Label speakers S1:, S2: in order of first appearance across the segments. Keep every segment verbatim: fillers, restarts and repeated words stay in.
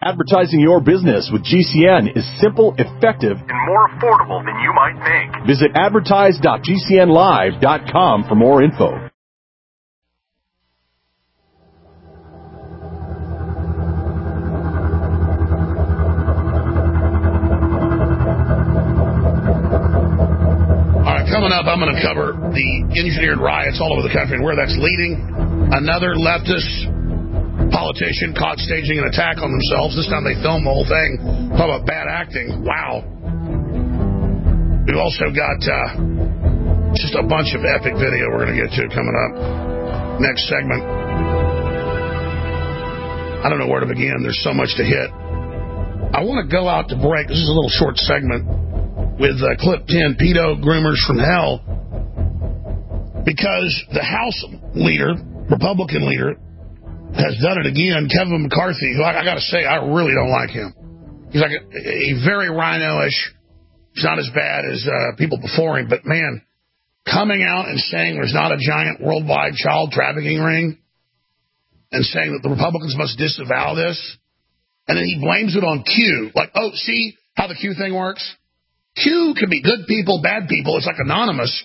S1: Advertising your business with G C N is simple, effective, and more affordable than you might think. Visit advertise dot g c n live dot com for more info.
S2: All right, coming up, I'm going to cover the engineered riots all over the country and where that's leading. Another leftist politician caught staging an attack on themselves. This time they filmed the whole thing. Talk about bad acting. Wow. We've also got uh, just a bunch of epic video we're going to get to coming up. Next segment. I don't know where to begin. There's so much to hit. I want to go out to break. This is a little short segment with uh, clip ten, Pedo Groomers from Hell. Because the House leader, Republican leader, has done it again. Kevin McCarthy, who I, I got to say, I really don't like him. He's like a, a very rhino-ish. He's not as bad as uh, people before him. But, man, coming out and saying there's not a giant worldwide child trafficking ring and saying that the Republicans must disavow this. And then he blames it on Q. Like, oh, see how the Q thing works? Q can be good people, bad people. It's like anonymous.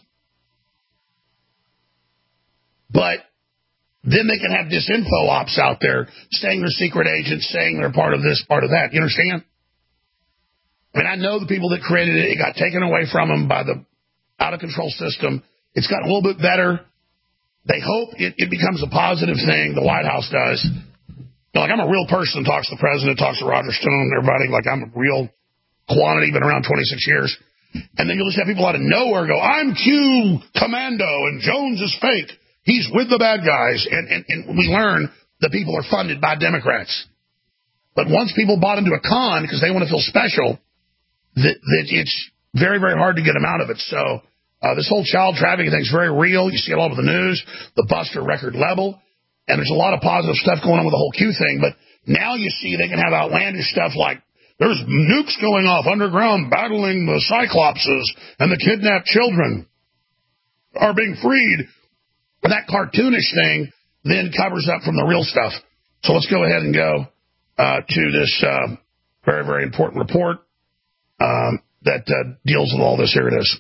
S2: But then they can have disinfo ops out there saying they're secret agents, saying they're part of this, part of that. You understand? I mean, I know the people that created it. It got taken away from them by the out-of-control system. It's gotten a little bit better. They hope it, it becomes a positive thing. The White House does. You know, like, I'm a real person, talks to the president, talks to Roger Stone and everybody. Like, I'm a real quantity, been around twenty-six years. And then you'll just have people out of nowhere go, I'm Q Commando and Jones is fake. He's with the bad guys. And, and, and we learn that people are funded by Democrats. But once people bought into a con because they want to feel special, that, that it's very, very hard to get them out of it. So uh, this whole child trafficking thing is very real. You see it all over the news. The busts are record level. And there's a lot of positive stuff going on with the whole Q thing. But now you see they can have outlandish stuff like there's nukes going off underground battling the Cyclopses and the kidnapped children are being freed. And that cartoonish thing then covers up from the real stuff. So let's go ahead and go uh, to this uh, very, very important report um, that uh, deals with all this. Here it is.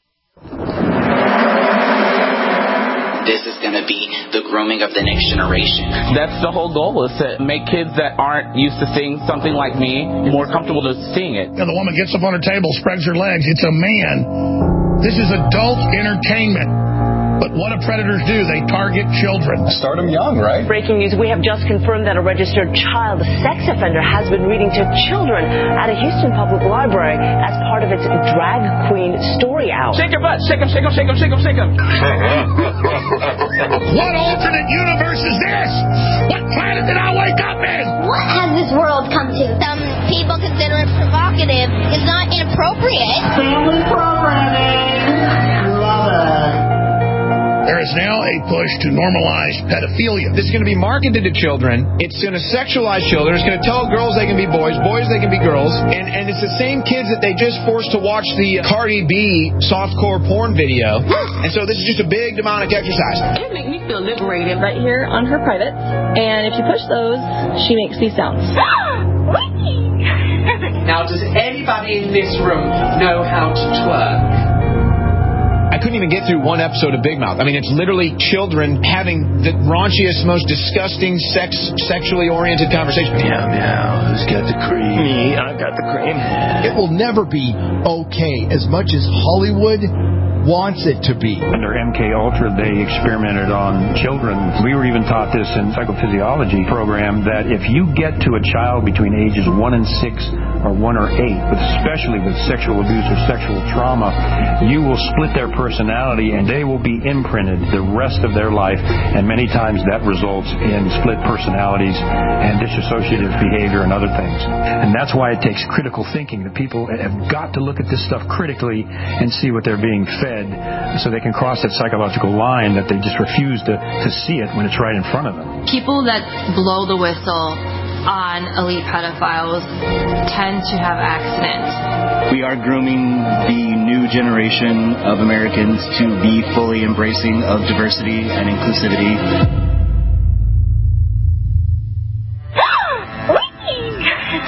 S3: This is going to be the grooming of the next generation.
S4: That's the whole goal, is to make kids that aren't used to seeing something like me more comfortable to seeing it.
S2: Yeah, the woman gets up on her table, spreads her legs. It's a man. This is adult entertainment. But what do predators do? They target children.
S5: Start them young, right?
S6: Breaking news. We have just confirmed that a registered child sex offender has been reading to children at a Houston public library as part of its drag queen story hour.
S4: Shake your butt. Shake him, shake him, shake him, shake him, shake him.
S2: What alternate universe is this? What planet did I wake up in?
S7: What has this world come to? Some people consider it provocative. It's not inappropriate.
S8: Family programming. Love it.
S2: There is now a push to normalize pedophilia.
S9: This is going to be marketed to children. It's going to sexualize children. It's going to tell girls they can be boys, boys they can be girls. And, and it's the same kids that they just forced to watch the Cardi B softcore porn video. And so this is just a big demonic exercise.
S10: It makes me feel liberated right here on her privates. And if you push those, she makes these sounds.
S11: Now, does anybody in this room know how to twerk?
S9: I couldn't even get through one episode of Big Mouth. I mean, it's literally children having the raunchiest, most disgusting, sex, sexually oriented conversation.
S12: Meow, meow. Who's got the cream?
S13: Me. I got the cream.
S14: It will never be okay as much as Hollywood wants it to be.
S15: Under M K Ultra, they experimented on children. We were even taught this in psychophysiology program that if you get to a child between ages one and six or one or eight, but especially with sexual abuse or sexual trauma, you will split their personality and they will be imprinted the rest of their life. And many times that results in split personalities and dissociative behavior and other things. And that's why it takes critical thinking. The people have got to look at this stuff critically and see what they're being fed, so they can cross that psychological line that they just refuse to, to see it when it's right in front of them.
S16: People that blow the whistle on elite pedophiles tend to have accidents.
S17: We are grooming the new generation of Americans to be fully embracing of diversity and inclusivity.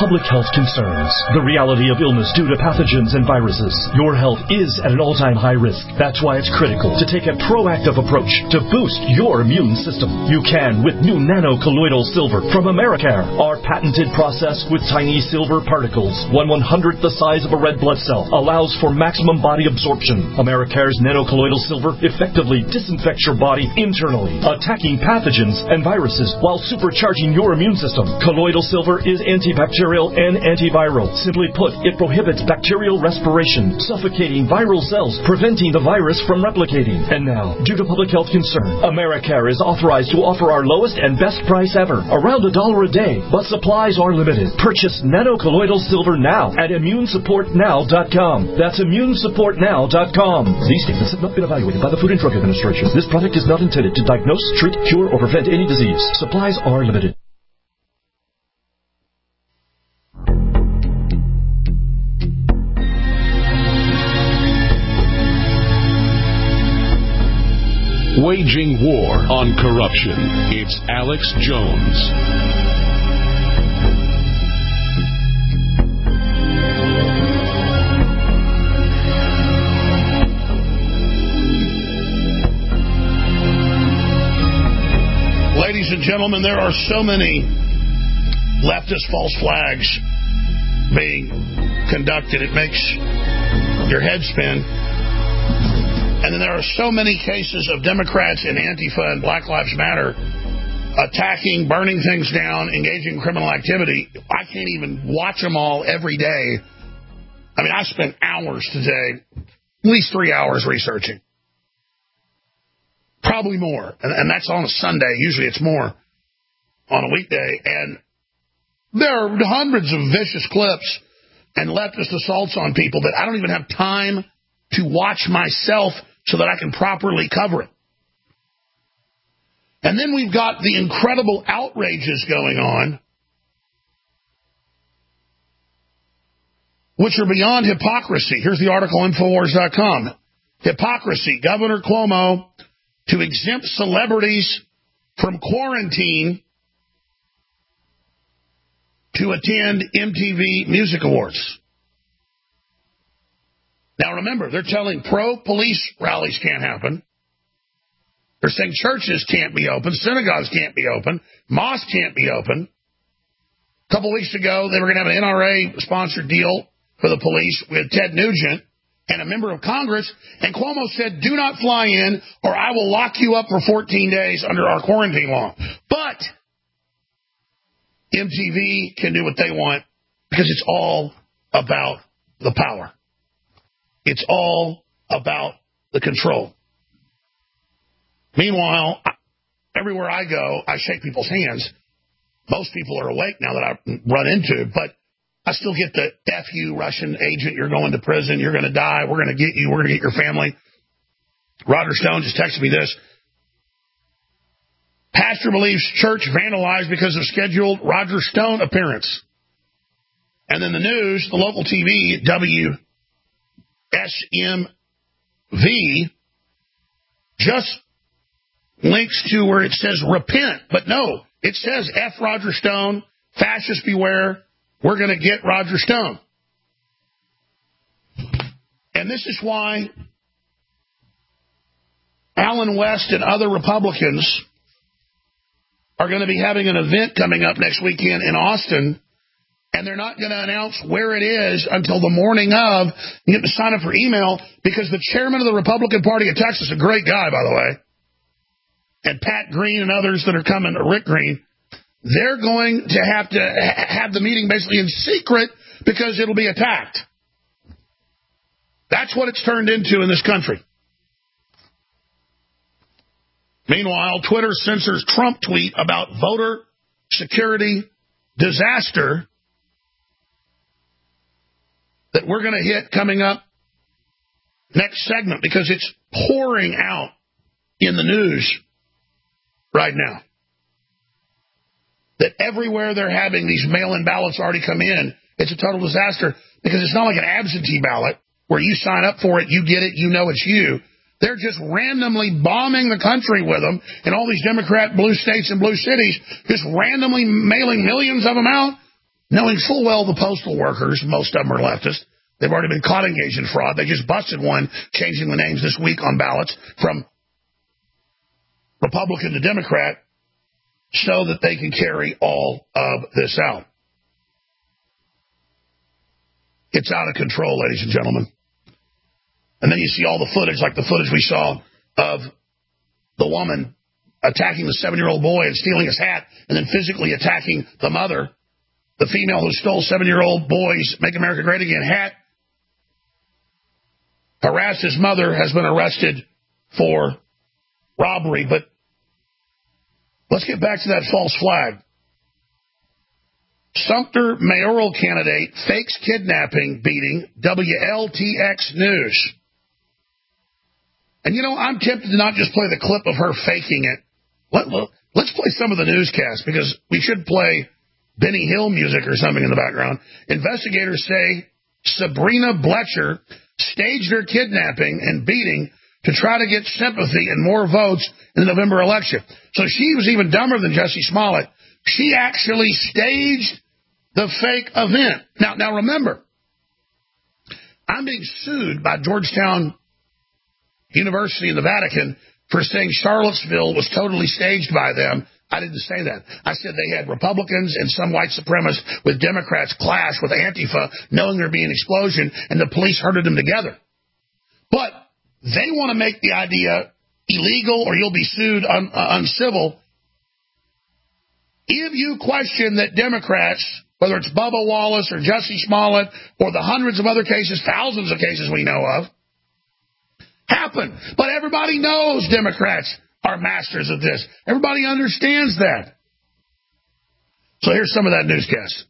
S5: public health concerns. The reality of illness due to pathogens and viruses. Your health is at an all-time high risk. That's why it's critical to take a proactive approach to boost your immune system. You can with new nano-colloidal silver from Americare. Our patented process with tiny silver particles, one one-hundredth the size of a red blood cell, allows for maximum body absorption. Americare's nano-colloidal silver effectively disinfects your body internally, attacking pathogens and viruses while supercharging your immune system. Colloidal silver is antibacterial and antiviral. Simply put, it prohibits bacterial respiration, suffocating viral cells, preventing the virus from replicating. And now, due to public health concern, Americare is authorized to offer our lowest and best price ever, around a dollar a day, but supplies are limited. Purchase nano-colloidal silver now at immune support now dot com. That's immune support now dot com. These statements have not been evaluated by the Food and Drug Administration. This product is not intended to diagnose, treat, cure, or prevent any disease. Supplies are limited.
S13: Waging war on corruption. It's Alex Jones.
S2: Ladies and gentlemen, there are so many leftist false flags being conducted, it makes your head spin. And then there are so many cases of Democrats and Antifa and Black Lives Matter attacking, burning things down, engaging in criminal activity. I can't even watch them all every day. I mean, I spent hours today, at least three hours researching. Probably more. And, and that's on a Sunday. Usually it's more on a weekday. And there are hundreds of vicious clips and leftist assaults on people that I don't even have time to watch myself so that I can properly cover it. And then we've got the incredible outrages going on, which are beyond hypocrisy. Here's the article, Infowars dot com. Hypocrisy. Governor Cuomo to exempt celebrities from quarantine to attend M T V Music Awards. Now remember, they're telling pro-police rallies can't happen. They're saying churches can't be open, synagogues can't be open, mosques can't be open. A couple weeks ago, they were going to have an N R A-sponsored deal for the police with Ted Nugent and a member of Congress, and Cuomo said, do not fly in or I will lock you up for fourteen days under our quarantine law. But M T V can do what they want because it's all about the power. It's all about the control. Meanwhile, everywhere I go, I shake people's hands. Most people are awake now that I run into, but I still get the F you, Russian agent, you're going to prison, you're going to die, we're going to get you, we're going to get your family. Roger Stone just texted me this. Pastor believes church vandalized because of scheduled Roger Stone appearance. And then the news, the local T V, W S M V, just links to where it says repent. But no, it says F Roger Stone, fascists beware, we're going to get Roger Stone. And this is why Alan West and other Republicans are going to be having an event coming up next weekend in Austin, and they're not going to announce where it is until the morning of. You have to sign up for email because the chairman of the Republican Party of Texas, a great guy, by the way, and Pat Green and others that are coming, or Rick Green, they're going to have to ha- have the meeting basically in secret because it'll be attacked. That's what it's turned into in this country. Meanwhile, Twitter censors Trump tweet about voter security disaster that we're going to hit coming up next segment because it's pouring out in the news right now. That everywhere they're having these mail-in ballots already come in, it's a total disaster because it's not like an absentee ballot where you sign up for it, you get it, you know it's you. They're just randomly bombing the country with them in all these Democrat blue states and blue cities, just randomly mailing millions of them out. knowing full well the postal workers, most of them are leftists, they've already been caught engaged in fraud. They just busted one, changing the names this week on ballots from Republican to Democrat so that they can carry all of this out. It's out of control, ladies and gentlemen. And then you see all the footage, like the footage we saw of the woman attacking the seven-year-old boy and stealing his hat, and then physically attacking the mother, the female who stole seven-year-old boy's Make America Great Again hat, harassed his mother, has been arrested for robbery. But let's get back to that false flag. Sumter mayoral candidate fakes kidnapping beating, W L T X News. And, you know, I'm tempted to not just play the clip of her faking it. Let, let's play some of the newscasts, because we should play Benny Hill music or something in the background. Investigators say Sabrina Bletcher staged her kidnapping and beating to try to get sympathy and more votes in the November election. So she was even dumber than Jussie Smollett. She actually staged the fake event. Now, now remember, I'm being sued by Georgetown University in the Vatican for saying Charlottesville was totally staged by them. I didn't say that. I said they had Republicans and some white supremacists with Democrats clash with Antifa, knowing there'd be an explosion, and the police herded them together. But they want to make the idea illegal or you'll be sued un- uh, uncivil. If you question that Democrats, whether it's Bubba Wallace or Jussie Smollett or the hundreds of other cases, thousands of cases we know of, happen. But everybody knows Democrats are masters of this. Everybody understands that. So here's some of that newscast.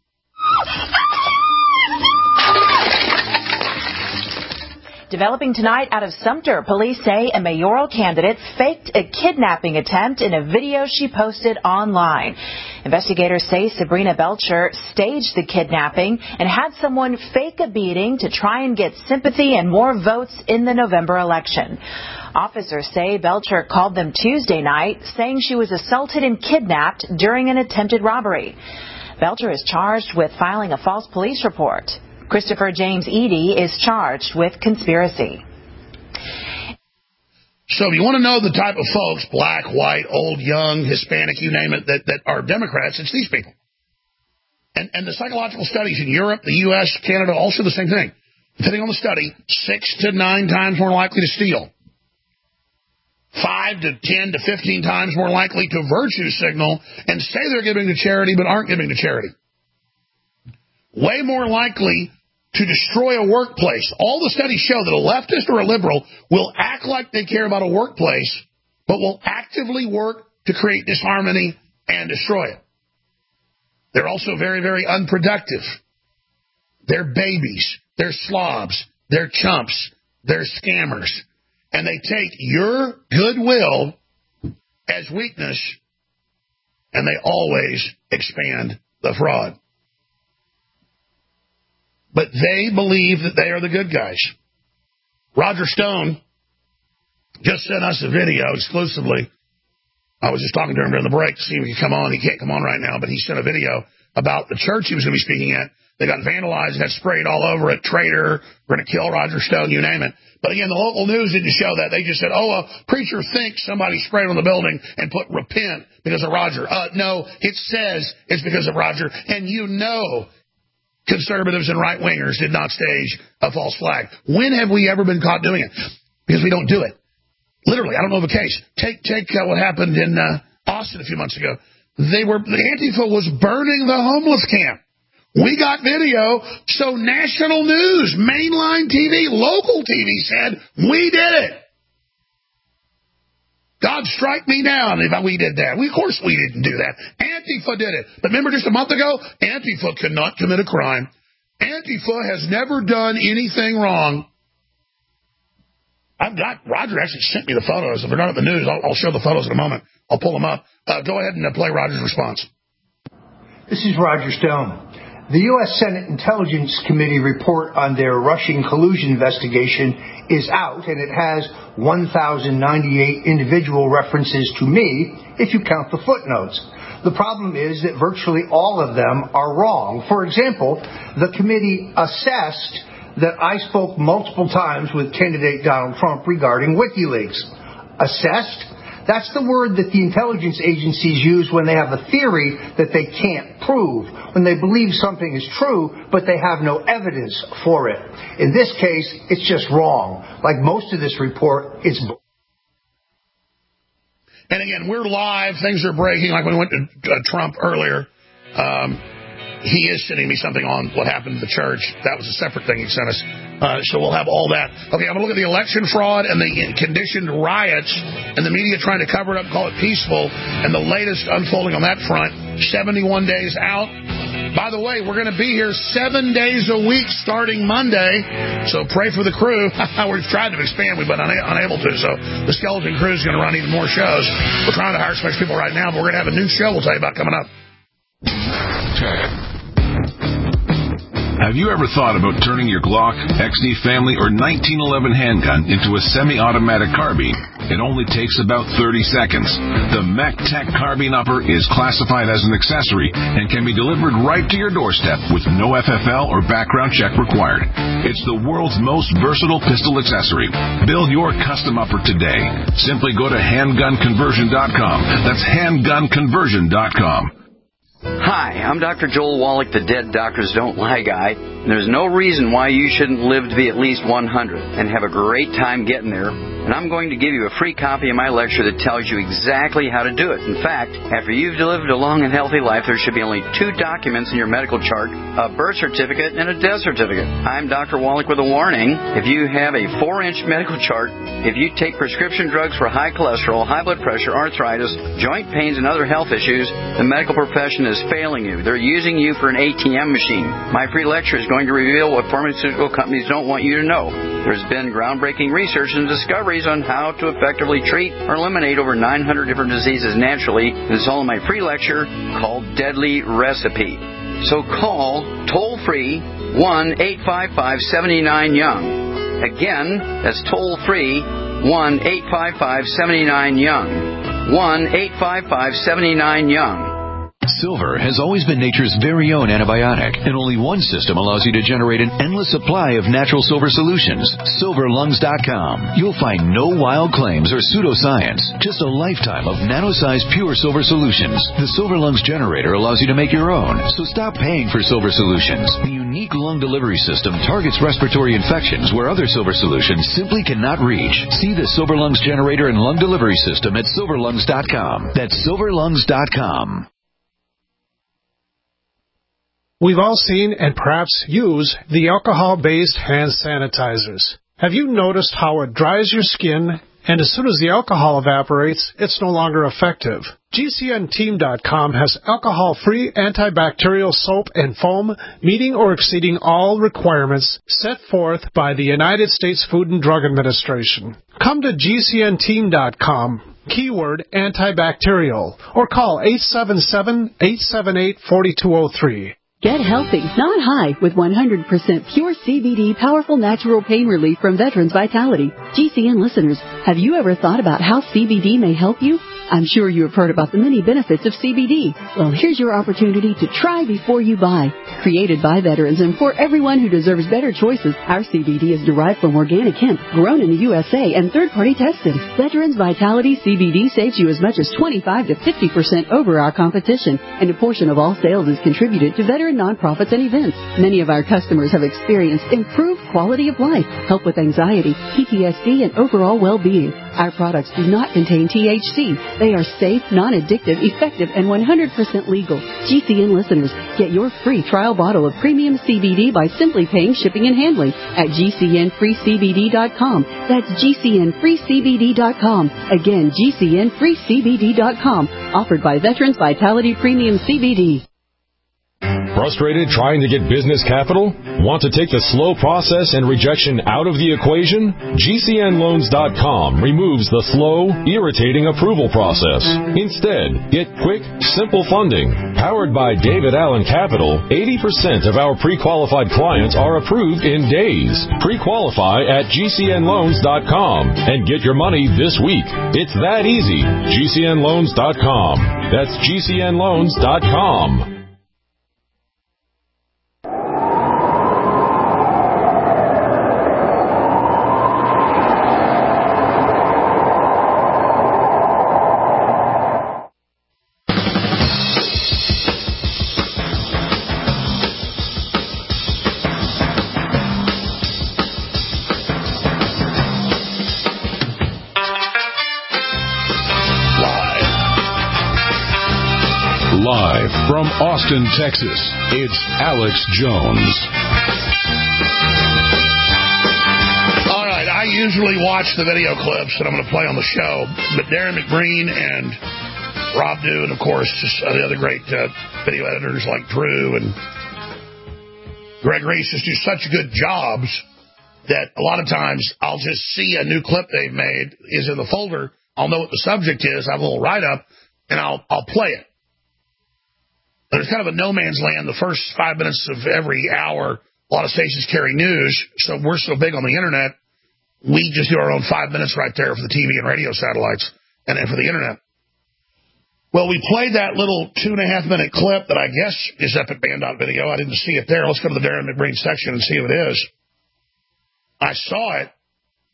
S18: Developing tonight out of Sumter, police say a mayoral candidate faked a kidnapping attempt in a video she posted online. Investigators say Sabrina Belcher staged the kidnapping and had someone fake a beating to try and get sympathy and more votes in the November election. Officers say Belcher called them Tuesday night, saying she was assaulted and kidnapped during an attempted robbery. Belcher is charged with filing a false police report. Christopher James Eady is charged with conspiracy.
S2: So if you want to know the type of folks, black, white, old, young, Hispanic, you name it, that, that are Democrats, it's these people. And, and the psychological studies in Europe, the U S, Canada, all show the same thing. Depending on the study, six to nine times more likely to steal. Five to ten to fifteen times more likely to virtue signal and say they're giving to charity but aren't giving to charity. Way more likely to destroy a workplace. All the studies show that a leftist or a liberal will act like they care about a workplace, but will actively work to create disharmony and destroy it. They're also very, very unproductive. They're babies. They're slobs. They're chumps. They're scammers. And they take your goodwill as weakness, and they always expand the fraud. But they believe that they are the good guys. Roger Stone just sent us a video exclusively. I was just talking to him during the break to see if he could come on. He can't come on right now, but he sent a video about the church he was going to be speaking at. They got vandalized and had sprayed all over it. Traitor, we're going to kill Roger Stone, you name it. But again, the local news didn't show that. They just said, oh, a preacher thinks somebody sprayed on the building and put repent because of Roger. Uh, no, it says it's because of Roger. And you know conservatives and right-wingers did not stage a false flag. When have we ever been caught doing it? Because we don't do it. Literally, I don't know of a case. Take take uh, what happened in uh, Austin a few months ago. They were the Antifa was burning the homeless camp. We got video, so national news, mainline T V, local T V said, we did it. God strike me down if we did that. We, of course we didn't do that. Antifa did it. But remember just a month ago, Antifa could not commit a crime. Antifa has never done anything wrong. I've got, Roger actually sent me the photos. If they're not at the news, I'll, I'll show the photos in a moment. I'll pull them up. Uh, go ahead and uh, play Roger's response.
S19: This is Roger Stone. The U S Senate Intelligence Committee report on their Russian collusion investigation is out, and it has one thousand ninety-eight individual references to me if you count the footnotes. The problem is that virtually all of them are wrong. For example, the committee assessed that I spoke multiple times with candidate Donald Trump regarding WikiLeaks. Assessed? That's the word that the intelligence agencies use when they have a theory that they can't prove, when they believe something is true, but they have no evidence for it. In this case, it's just wrong. Like most of this report, it's...
S2: And again, we're live. Things are breaking, like when we went to uh, Trump earlier. Um, he is sending me something on what happened to the church. That was a separate thing he sent us. Uh, so we'll have all that. Okay, I'm going to look at the election fraud and the conditioned riots and the media trying to cover it up, call it peaceful, and the latest unfolding on that front, seventy-one days out. By the way, we're going to be here seven days a week starting Monday, so pray for the crew. We've tried to expand, we've been una- unable to, so the skeleton crew is going to run even more shows. We're trying to hire some extra people right now, but we're going to have a new show we'll tell you about coming up.
S13: Have you ever thought about turning your Glock, X D Family, or nineteen eleven handgun into a semi-automatic carbine? It only takes about thirty seconds. The MacTech Carbine Upper is classified as an accessory and can be delivered right to your doorstep with no F F L or background check required. It's the world's most versatile pistol accessory. Build your custom upper today. Simply go to handgun conversion dot com. That's handgun conversion dot com.
S20: Hi, I'm Doctor Joel Wallach, the Dead Doctors Don't Lie guy. And there's no reason why you shouldn't live to be at least one hundred and have a great time getting there. And I'm going to give you a free copy of my lecture that tells you exactly how to do it. In fact, after you've lived a long and healthy life, there should be only two documents in your medical chart, a birth certificate and a death certificate. I'm Doctor Wallach with a warning. If you have a four-inch medical chart, if you take prescription drugs for high cholesterol, high blood pressure, arthritis, joint pains, and other health issues, the medical profession is failing you. They're using you for an A T M machine. My free lecture is going to reveal what pharmaceutical companies don't want you to know. There's been groundbreaking research and discoveries on how to effectively treat or eliminate over nine hundred different diseases naturally. This is all in my free lecture called Deadly Recipe. So call toll-free one eight five five, seven nine, young. Again, that's toll-free one eight five five, seven nine, young. one eight five five, seven nine, young.
S21: Silver has always been nature's very own antibiotic, and only one system allows you to generate an endless supply of natural silver solutions. silver lungs dot com. You'll find no wild claims or pseudoscience, just a lifetime of nano-sized pure silver solutions. The Silver Lungs generator allows you to make your own, so stop paying for silver solutions. The unique lung delivery system targets respiratory infections where other silver solutions simply cannot reach. See the Silver Lungs generator and lung delivery system at silver lungs dot com. That's silver lungs dot com.
S22: We've all seen and perhaps use the alcohol-based hand sanitizers. Have you noticed how it dries your skin, and as soon as the alcohol evaporates, it's no longer effective? G C N team dot com has alcohol-free antibacterial soap and foam meeting or exceeding all requirements set forth by the United States Food and Drug Administration. Come to G C N team dot com, keyword antibacterial, or call eight seven seven, eight seven eight, four two zero three.
S23: Get healthy, not high, with one hundred percent pure C B D powerful natural pain relief from Veterans Vitality. G C N listeners, have you ever thought about how C B D may help you? I'm sure you have heard about the many benefits of C B D. Well, here's your opportunity to try before you buy. Created by veterans and for everyone who deserves better choices, our C B D is derived from organic hemp, grown in the U S A, and third-party tested. Veterans Vitality C B D saves you as much as twenty-five to fifty percent over our competition, and a portion of all sales is contributed to veteran nonprofits and events. Many of our customers have experienced improved quality of life, help with anxiety, P T S D, and overall well-being. Our products do not contain T H C. They are safe, non-addictive, effective, and one hundred percent legal. G C N listeners, get your free trial bottle of premium C B D by simply paying shipping and handling at G C N free C B D dot com. That's G C N free C B D dot com. Again, G C N free C B D dot com. Offered by Veterans Vitality Premium C B D.
S1: Frustrated trying to get business capital? Want to take the slow process and rejection out of the equation? G C N loans dot com removes the slow, irritating approval process. Instead, get quick, simple funding. Powered by David Allen Capital, eighty percent of our pre-qualified clients are approved in days. Pre-qualify at G C N loans dot com and get your money this week. It's that easy. G C N loans dot com. That's G C N loans dot com.
S13: From Austin, Texas, it's Alex Jones.
S2: All right, I usually watch the video clips that I'm going to play on the show, but Darren McBreen and Rob Dew, and of course, just the other great uh, video editors like Drew and Greg Reese just do such good jobs that a lot of times I'll just see a new clip they've made is in the folder. I'll know what the subject is. I have a little write-up, and I'll I'll play it. There's kind of a no man's land the first five minutes of every hour. A lot of stations carry news, so we're so big on the Internet, we just do our own five minutes right there for the T V and radio satellites and then for the Internet. Well, we played that little two-and-a-half-minute clip that I guess is Epic Band video. I didn't see it there. Let's go to the Darren McBreen section and see who it is. I saw it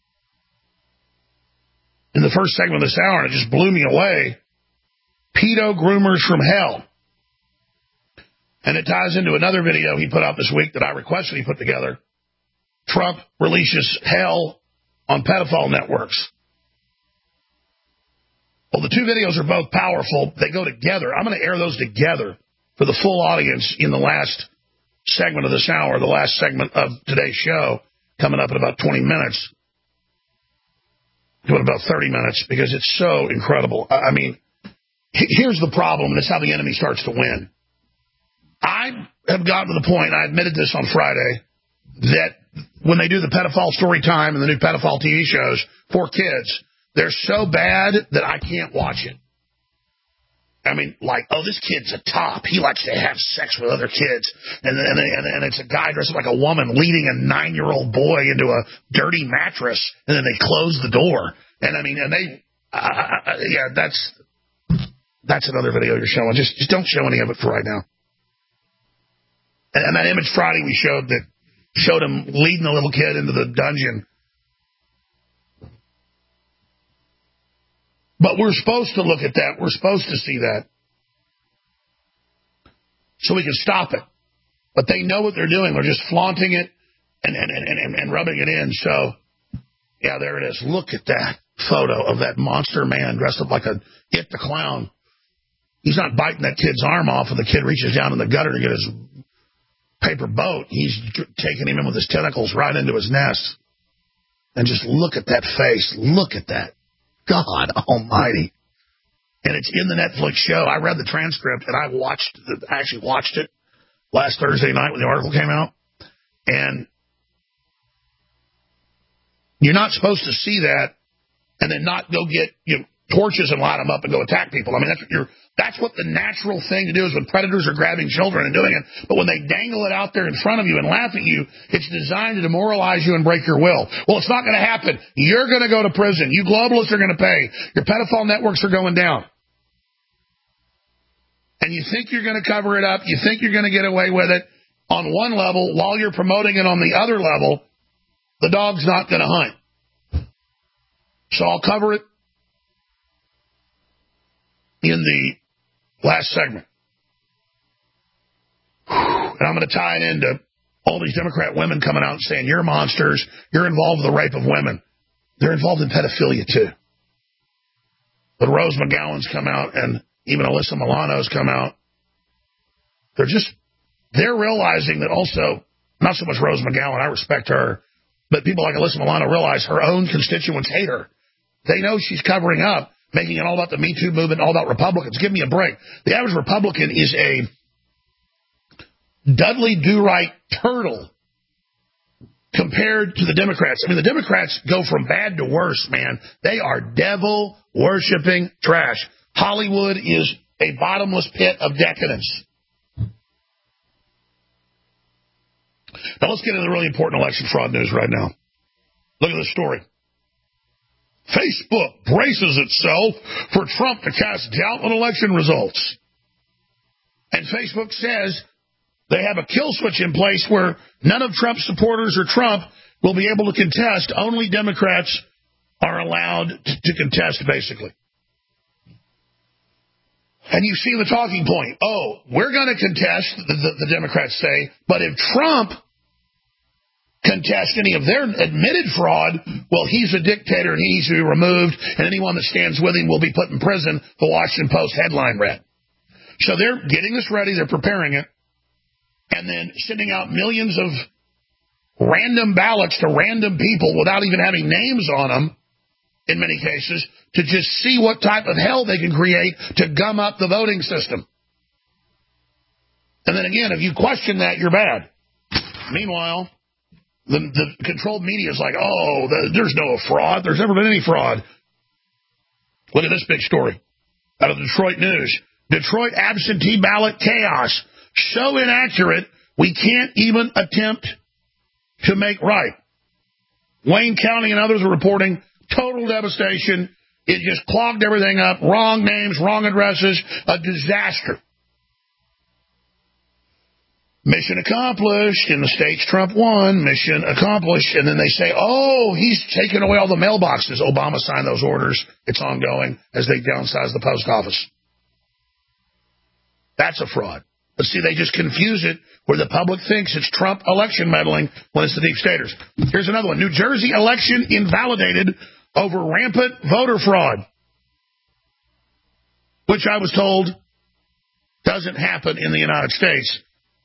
S2: in the first segment of this hour, and it just blew me away. Pedo groomers from hell. And it ties into another video he put out this week that I requested he put together. Trump releases hell on pedophile networks. Well, the two videos are both powerful. They go together. I'm going to air those together for the full audience in the last segment of this hour, the last segment of today's show, coming up in about twenty minutes. Doing about thirty minutes, because it's so incredible. I mean, here's the problem, and it's how the enemy starts to win. I have gotten to the point, I admitted this on Friday, that when they do the pedophile story time and the new pedophile T V shows for kids, they're so bad that I can't watch it. I mean, like, oh, this kid's a top. He likes to have sex with other kids. And and, and, and it's a guy dressed like a woman leading a nine-year-old boy into a dirty mattress, and then they close the door. And, I mean, and they, uh, yeah, that's that's another video you're showing. Just, just don't show any of it for right now. And that image Friday we showed that showed him leading the little kid into the dungeon. But we're supposed to look at that. We're supposed to see that. So we can stop it. But they know what they're doing. They're just flaunting it and, and, and, and, and rubbing it in. So, yeah, there it is. Look at that photo of that monster man dressed up like a It the Clown. He's not biting that kid's arm off and the kid reaches down in the gutter to get his paper boat. He's taking him in with his tentacles right into his nest. And just look at that face. Look at that. God almighty. And it's in the Netflix show. I read the transcript, and I watched, I actually watched it last Thursday night when the article came out. And you're not supposed to see that and then not go get, you know, torches and light them up and go attack people. I mean, that's what you're, that's what the natural thing to do is when predators are grabbing children and doing it. But when they dangle it out there in front of you and laugh at you, it's designed to demoralize you and break your will. Well, it's not going to happen. You're going to go to prison. You globalists are going to pay. Your pedophile networks are going down. And you think you're going to cover it up. You think you're going to get away with it on one level while you're promoting it on the other level. The dog's not going to hunt. So I'll cover it in the last segment. And I'm going to tie it into all these Democrat women coming out and saying, you're monsters, you're involved with the rape of women. They're involved in pedophilia, too. But Rose McGowan's come out, and even Alyssa Milano's come out. They're just, they're realizing that also, not so much Rose McGowan, I respect her, but people like Alyssa Milano realize her own constituents hate her. They know she's covering up, making it all about the Me Too movement, all about Republicans. Give me a break. The average Republican is a Dudley Do-Right turtle compared to the Democrats. I mean, the Democrats go from bad to worse, man. They are devil-worshipping trash. Hollywood is a bottomless pit of decadence. Now, let's get into the really important election fraud news right now. Look at this story. Facebook braces itself for Trump to cast doubt on election results. And Facebook says they have a kill switch in place where none of Trump's supporters or Trump will be able to contest. Only Democrats are allowed to, to contest, basically. And you see the talking point. Oh, we're going to contest, the, the, the Democrats say, but if Trump contest any of their admitted fraud, well, he's a dictator and he needs to be removed, and anyone that stands with him will be put in prison, the Washington Post headline read. So they're getting this ready, they're preparing it, and then sending out millions of random ballots to random people without even having names on them, in many cases, to just see what type of hell they can create to gum up the voting system. And then again, if you question that, you're bad. Meanwhile, The, the controlled media is like, oh, the, there's no fraud. There's never been any fraud. Look at this big story out of the Detroit News. Detroit absentee ballot chaos. So inaccurate, we can't even attempt to make right. Wayne County and others are reporting total devastation. It just clogged everything up. Wrong names, wrong addresses. A disaster. Mission accomplished. In the states Trump won, mission accomplished. And then they say, oh, he's taken away all the mailboxes. Obama signed those orders. It's ongoing as they downsize the post office. That's a fraud. But see, they just confuse it where the public thinks it's Trump election meddling when it's the deep staters. Here's another one. New Jersey election invalidated over rampant voter fraud, which I was told doesn't happen in the United States.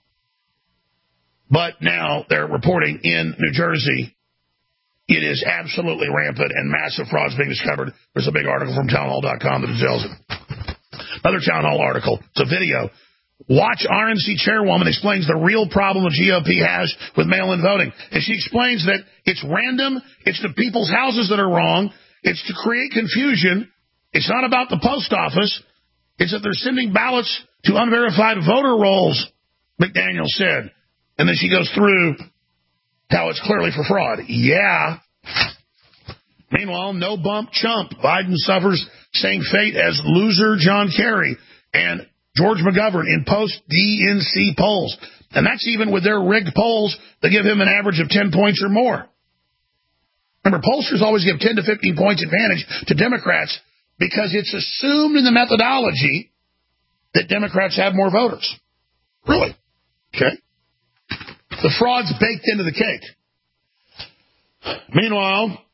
S2: But now they're reporting in New Jersey it is absolutely rampant and massive frauds being discovered. There's a big article from townhall dot com that details it. Another Town Hall article. It's a video. Watch R N C chairwoman explains the real problem the G O P has with mail-in voting. And she explains that it's random. It's the people's houses that are wrong. It's to create confusion. It's not about the post office. It's that they're sending ballots to unverified voter rolls, McDaniel said. And then she goes through how it's clearly for fraud. Yeah. Meanwhile, no bump chump. Biden suffers same fate as loser John Kerry and George McGovern in post-D N C polls. And that's even with their rigged polls that give him an average of ten points or more. Remember, pollsters always give ten to fifteen points advantage to Democrats because it's assumed in the methodology that Democrats have more voters. Really? Okay. The fraud's baked into the cake. Meanwhile,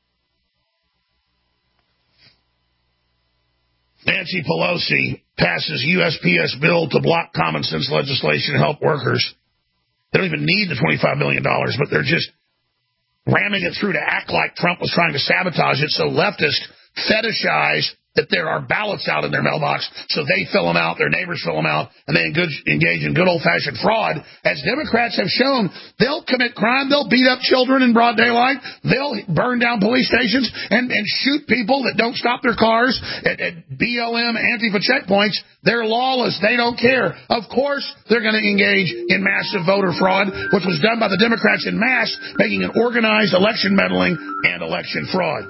S2: Nancy Pelosi passes U S P S bill to block common sense legislation to help workers. They don't even need the twenty-five million dollars, but they're just ramming it through to act like Trump was trying to sabotage it, so leftists fetishize that there are ballots out in their mailbox, so they fill them out, their neighbors fill them out, and they engage in good old-fashioned fraud. As Democrats have shown, they'll commit crime, they'll beat up children in broad daylight, they'll burn down police stations and, and shoot people that don't stop their cars at, at B L M Antifa checkpoints. They're lawless, they don't care. Of course they're going to engage in massive voter fraud, which was done by the Democrats in mass, making an organized election meddling and election fraud.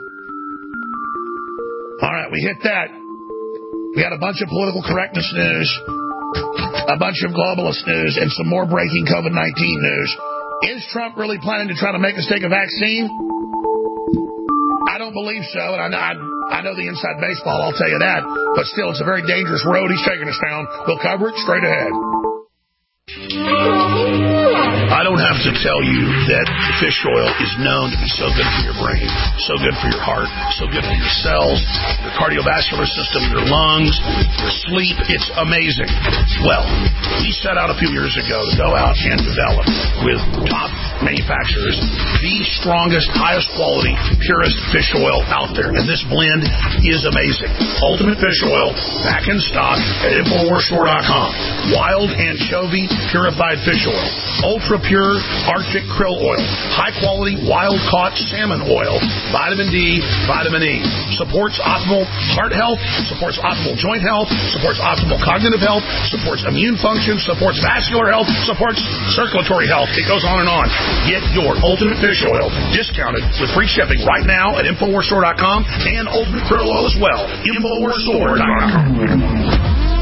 S2: All right, we hit that. We got a bunch of political correctness news, a bunch of globalist news, and some more breaking COVID nineteen news. Is Trump really planning to try to make us take a vaccine? I don't believe so, and I, I, I know the inside baseball, I'll tell you that. But still, it's a very dangerous road he's taking us down. We'll cover it straight ahead. I don't have to tell you that fish oil is known to be so good for your brain, so good for your heart, so good for your cells, your cardiovascular system, your lungs, your sleep. It's amazing. Well, we set out a few years ago to go out and develop with top manufacturers the strongest, highest quality, purest fish oil out there. And this blend is amazing. Ultimate Fish Oil, back in stock at Infowars Store dot com. Wild anchovy purified fish oil. Ultra pure Arctic krill oil. High quality wild caught salmon oil. Vitamin D, vitamin E. Supports optimal heart health, supports optimal joint health, supports optimal cognitive health, supports immune function, supports vascular health, supports circulatory health. It goes on and on. Get your Ultimate Fish Oil discounted with free shipping right now at Infowars Store dot com and Ultimate Krill Oil as well. Infowars Store dot com.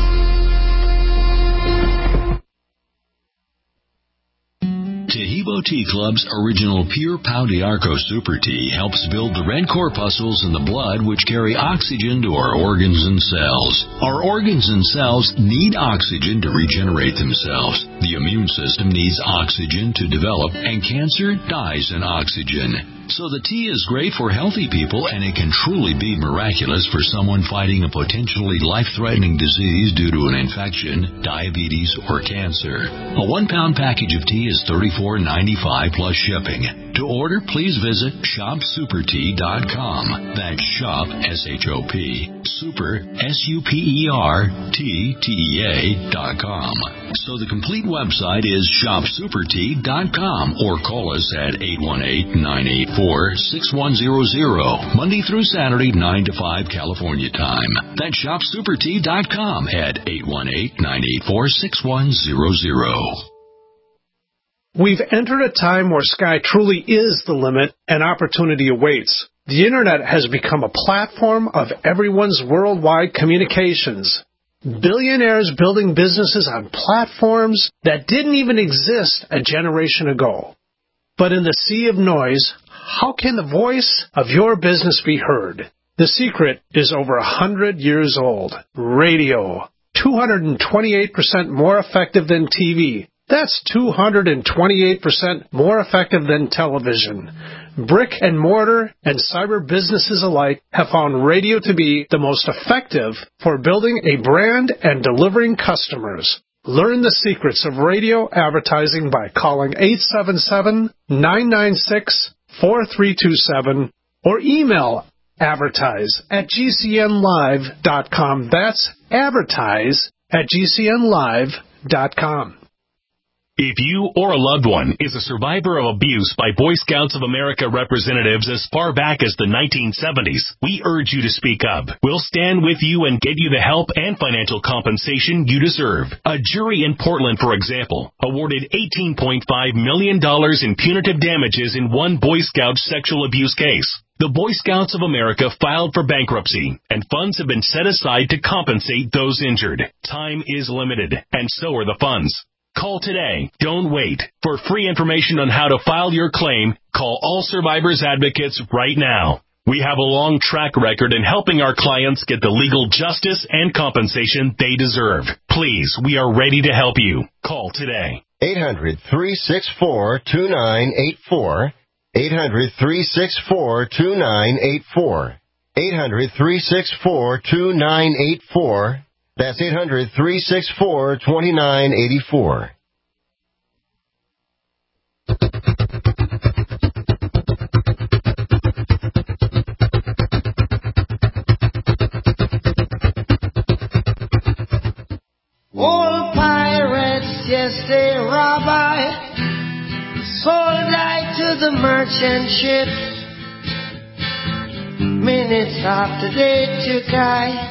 S3: Taheebo Tea Club's original Pure Pau d'Arco Super Tea helps build the red corpuscles in the blood which carry oxygen to our organs and cells. Our organs and cells need oxygen to regenerate themselves. The immune system needs oxygen to develop, and cancer dies in oxygen. So the tea is great for healthy people, and it can truly be miraculous for someone fighting a potentially life-threatening disease due to an infection, diabetes, or cancer. A one-pound package of tea is thirty-four ninety-five plus shipping. To order, please visit shop super tea dot com. That's shop, S H O P, super, S U P E R, T, T E A dot com. So the complete website is shop super tea dot com, or call us at eight one eight, nine eight four, six one zero zero, Monday through Saturday, nine to five California time. That's shop super tea dot com at eight one eight, nine eight four, six one zero zero.
S22: We've entered a time where sky truly is the limit and opportunity awaits. The Internet has become a platform of everyone's worldwide communications. Billionaires building businesses on platforms that didn't even exist a generation ago. But in the sea of noise, how can the voice of your business be heard? The secret is over a hundred years old. Radio. two hundred twenty-eight percent more effective than T V. That's two hundred twenty-eight percent more effective than television. Brick and mortar and cyber businesses alike have found radio to be the most effective for building a brand and delivering customers. Learn the secrets of radio advertising by calling eight seven seven, nine nine six, four three two seven or email advertise at G C N live dot com. That's advertise at G C N live dot com.
S4: If you or a loved one is a survivor of abuse by Boy Scouts of America representatives as far back as the nineteen seventies, we urge you to speak up. We'll stand with you and get you the help and financial compensation you deserve. A jury in Portland, for example, awarded eighteen point five million dollars in punitive damages in one Boy Scout sexual abuse case. The Boy Scouts of America filed for bankruptcy, and funds have been set aside to compensate those injured. Time is limited, and so are the funds. Call today. Don't wait. For free information on how to file your claim, call All Survivors Advocates right now. We have a long track record in helping our clients get the legal justice and compensation they deserve. Please, we are ready to help you. Call today.
S6: eight hundred, three six four, two nine eight four. eight hundred, three six four, two nine eight four. eight hundred, three six four, two nine eight four. That's eight hundred, three six four, two nine eight four.
S8: Old pirates, yes, they rob I, sold I to the merchant ships. Minutes after they took I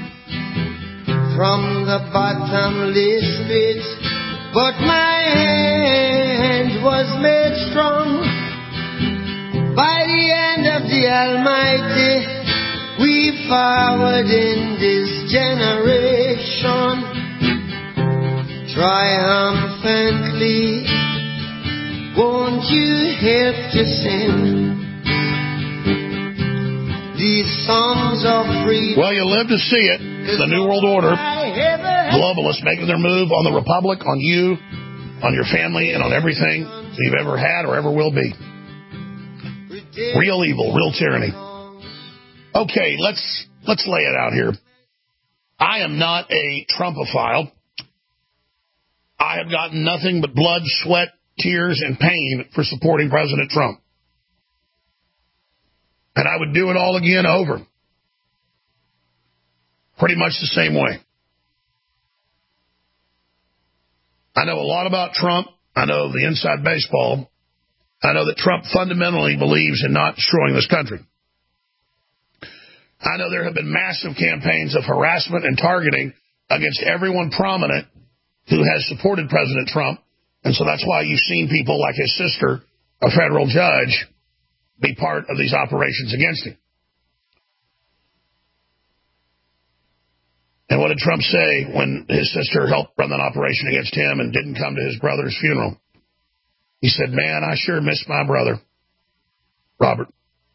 S8: from the bottomless pit, but my hand was made strong by the hand of the Almighty. We forward in this generation triumphantly. Won't you help to sing these songs of freedom?
S2: Well, you live to see it. The New World Order. Globalists making their move on the Republic, on you, on your family, and on everything you've ever had or ever will be. Real evil, real tyranny. Okay, let's let's lay it out here. I am not a Trumpophile. I have gotten nothing but blood, sweat, tears, and pain for supporting President Trump. And I would do it all again over. Pretty much the same way. I know a lot about Trump. I know the inside baseball. I know that Trump fundamentally believes in not destroying this country. I know there have been massive campaigns of harassment and targeting against everyone prominent who has supported President Trump. And so that's why you've seen people like his sister, a federal judge, be part of these operations against him. And what did Trump say when his sister helped run that operation against him and didn't come to his brother's funeral? He said, man, I sure miss my brother, Robert.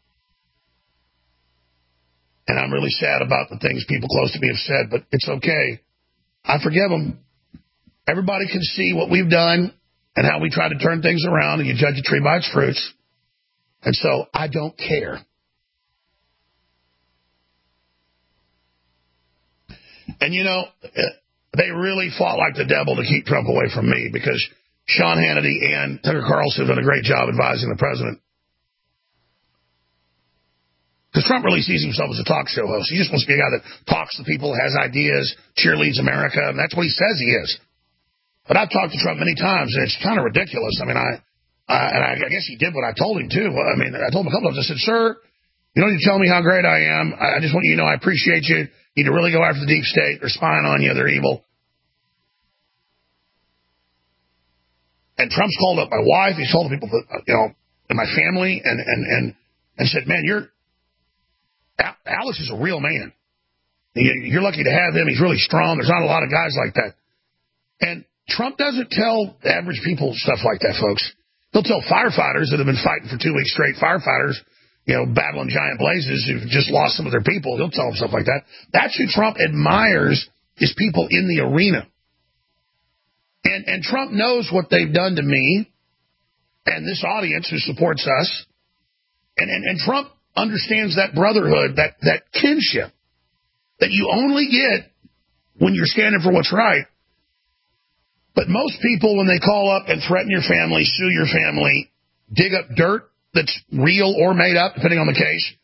S2: And I'm really sad about the things people close to me have said, but it's okay. I forgive them. Everybody can see what we've done and how we try to turn things around, and you judge a tree by its fruits. And so I don't care. And, you know, they really fought like the devil to keep Trump away from me because Sean Hannity and Tucker Carlson have done a great job advising the president. Because Trump really sees himself as a talk show host. He just wants to be a guy that talks to people, has ideas, cheerleads America, and that's what he says he is. But I've talked to Trump many times, and it's kind of ridiculous. I mean, I, uh, and I, I guess he did what I told him to. I mean, I told him a couple of times. I said, sir, you don't need to tell me how great I am. I just want you to know I appreciate you. You need to really go after the deep state. They're spying on you. They're evil. And Trump's called up my wife. He's told people, that, you know, and my family, and and and and said, man, you're Alex is a real man. You're lucky to have him. He's really strong. There's not a lot of guys like that. And Trump doesn't tell average people stuff like that, folks. He'll tell firefighters that have been fighting for two weeks straight, firefighters, you know, battling giant blazes who've just lost some of their people. He'll tell them stuff like that. That's who Trump admires, is people in the arena. And and Trump knows what they've done to me and this audience who supports us. And, and, and Trump understands that brotherhood, that, that kinship that you only get when you're standing for what's right. But most people, when they call up and threaten your family, sue your family, dig up dirt that's real or made up, depending on the case,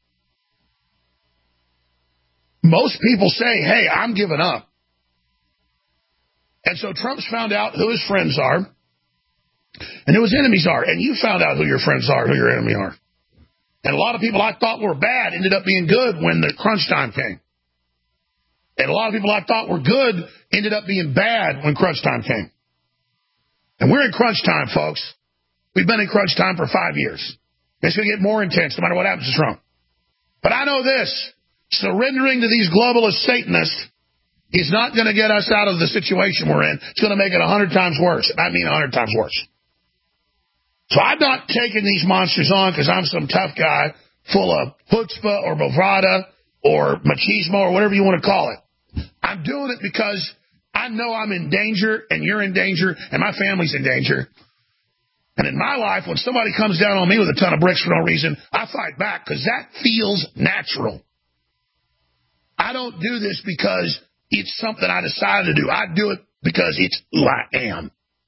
S2: most people say, hey, I'm giving up. And so Trump's found out who his friends are and who his enemies are. And you found out who your friends are, who your enemies are. And a lot of people I thought were bad ended up being good when the crunch time came. And a lot of people I thought were good ended up being bad when crunch time came. And we're in crunch time, folks. We've been in crunch time for five years. It's going to get more intense no matter what happens to Trump. But I know this. Surrendering to these globalist Satanists is not going to get us out of the situation we're in. It's going to make it a hundred times worse. I mean a hundred times worse. So I'm not taking these monsters on because I'm some tough guy full of chutzpah or bravada or machismo or whatever you want to call it. I'm doing it because I know I'm in danger and you're in danger and my family's in danger. And in my life, when somebody comes down on me with a ton of bricks for no reason, I fight back because that feels natural. I don't do this because it's something I decided to do. I do it because it's who I am.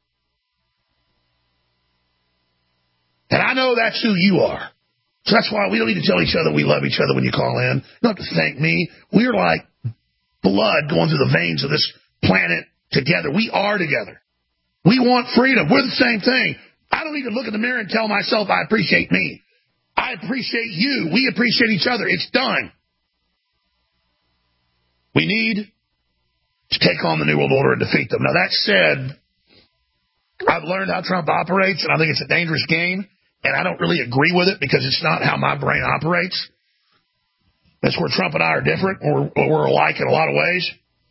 S2: And I know that's who you are. So that's why we don't need to tell each other we love each other when you call in. You don't have to thank me. We're like blood going through the veins of this planet together. We are together. We want freedom. We're the same thing. I don't need to look in the mirror and tell myself I appreciate me. I appreciate you. We appreciate each other. It's done. We need to take on the New World Order and defeat them. Now, that said, I've learned how Trump operates, and I think it's a dangerous game, and I don't really agree with it because it's not how my brain operates. That's where Trump and I are different, or we're alike in a lot of ways.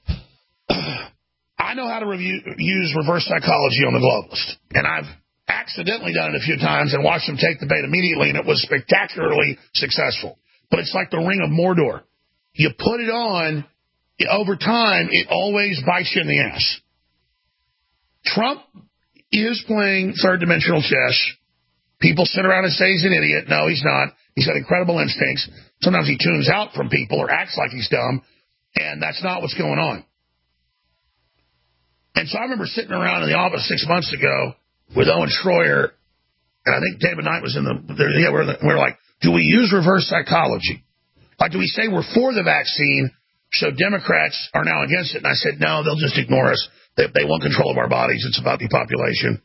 S2: I know how to review, use reverse psychology on the globalist, and I've accidentally done it a few times and watched them take the bait immediately, and it was spectacularly successful. But it's like the Ring of Mordor. You put it on, over time, it always bites you in the ass. Trump is playing third-dimensional chess. People sit around and say he's an idiot. No, he's not. He's got incredible instincts. Sometimes he tunes out from people or acts like he's dumb, and that's not what's going on. And so I remember sitting around in the office six months ago with Owen Schroyer, and I think David Knight was in the, yeah, we're, the, we're like, do we use reverse psychology? Like, do we say we're for the vaccine, so Democrats are now against it? And I said, no, they'll just ignore us. They, they want control of our bodies. It's about depopulation.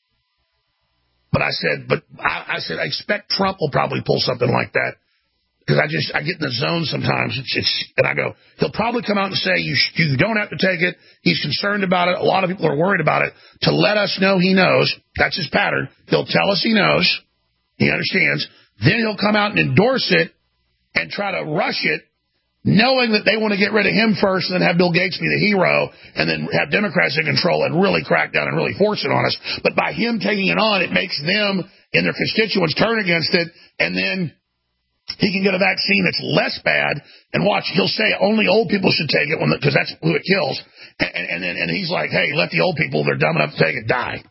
S2: But I said, but I, I said, I expect Trump will probably pull something like that. Because I just, I get in the zone sometimes. It's, it's, and I go, he'll probably come out and say, you, sh- you don't have to take it. He's concerned about it. A lot of people are worried about it. To let us know he knows. That's his pattern. He'll tell us he knows. He understands. Then he'll come out and endorse it and try to rush it, knowing that they want to get rid of him first and then have Bill Gates be the hero and then have Democrats in control and really crack down and really force it on us. But by him taking it on, it makes them and their constituents turn against it, and then he can get a vaccine that's less bad, and watch, he'll say only old people should take it because that's who it kills. And, and, and, and he's like, hey, let the old people, they're dumb enough to take it, die.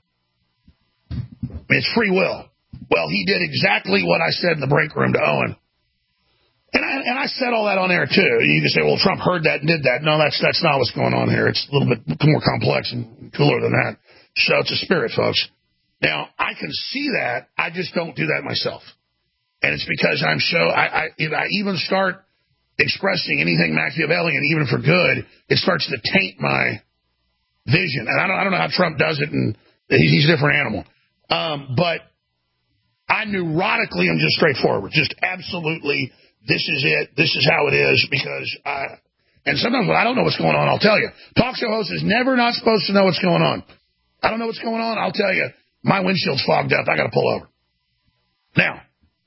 S2: I mean, it's free will. Well, he did exactly what I said in the break room to Owen. And I, and I said all that on air, too. You can say, well, Trump heard that and did that. No, that's that's not what's going on here. It's a little bit more complex and cooler than that. So it's a spirit, folks. Now, I can see that. I just don't do that myself. And it's because I'm so, I, I, if I even start expressing anything Machiavellian, even for good, it starts to taint my vision. And I don't, I don't know how Trump does it, and he's a different animal. Um, but I neurotically am just straightforward, just absolutely, this is it, this is how it is, because I, and sometimes when I don't know what's going on, I'll tell you. Talk show host is never not supposed to know what's going on. I don't know what's going on, I'll tell you, my windshield's fogged up, I got to pull over. Now,